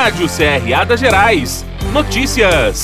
Rádio CRA das Gerais. Notícias.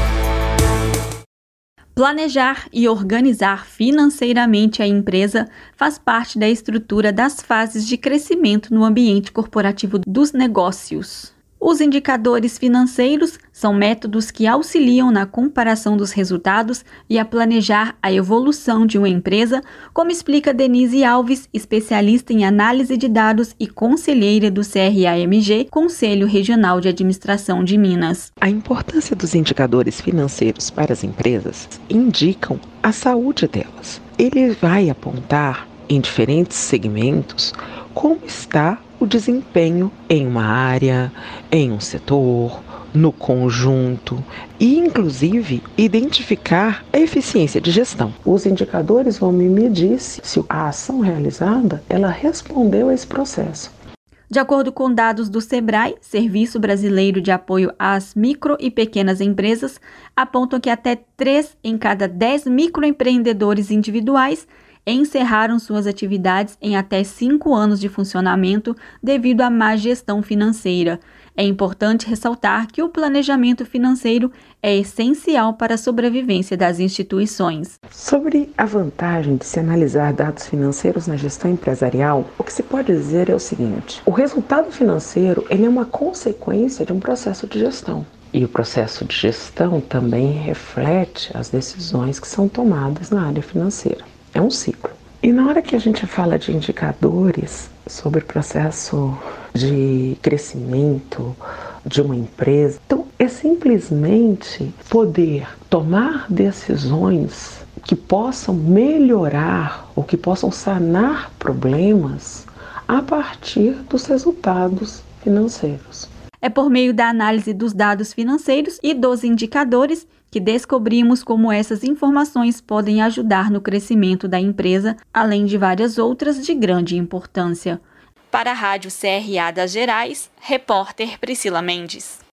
Planejar e organizar financeiramente a empresa faz parte da estrutura das fases de crescimento no ambiente corporativo dos negócios. Os indicadores financeiros são métodos que auxiliam na comparação dos resultados e a planejar a evolução de uma empresa, como explica Denise Alves, especialista em análise de dados e conselheira do CRAMG, Conselho Regional de Administração de Minas. A importância dos indicadores financeiros para as empresas indicam a saúde delas. Ele vai apontar em diferentes segmentos como está o desempenho em uma área, em um setor, no conjunto e, inclusive, identificar a eficiência de gestão. Os indicadores vão me medir se a ação realizada ela respondeu a esse processo. De acordo com dados do SEBRAE, Serviço Brasileiro de Apoio às Micro e Pequenas Empresas, apontam que até 3 em cada 10 microempreendedores individuais encerraram suas atividades em até 5 anos de funcionamento devido à má gestão financeira. É importante ressaltar que o planejamento financeiro é essencial para a sobrevivência das instituições. Sobre a vantagem de se analisar dados financeiros na gestão empresarial, o que se pode dizer é o seguinte: o resultado financeiro ele é uma consequência de um processo de gestão. E o processo de gestão também reflete as decisões que são tomadas na área financeira. É um ciclo. E na hora que a gente fala de indicadores sobre o processo de crescimento de uma empresa, então é simplesmente poder tomar decisões que possam melhorar ou que possam sanar problemas a partir dos resultados financeiros. É por meio da análise dos dados financeiros e dos indicadores que descobrimos como essas informações podem ajudar no crescimento da empresa, além de várias outras de grande importância. Para a Rádio CRA das Gerais, repórter Priscila Mendes.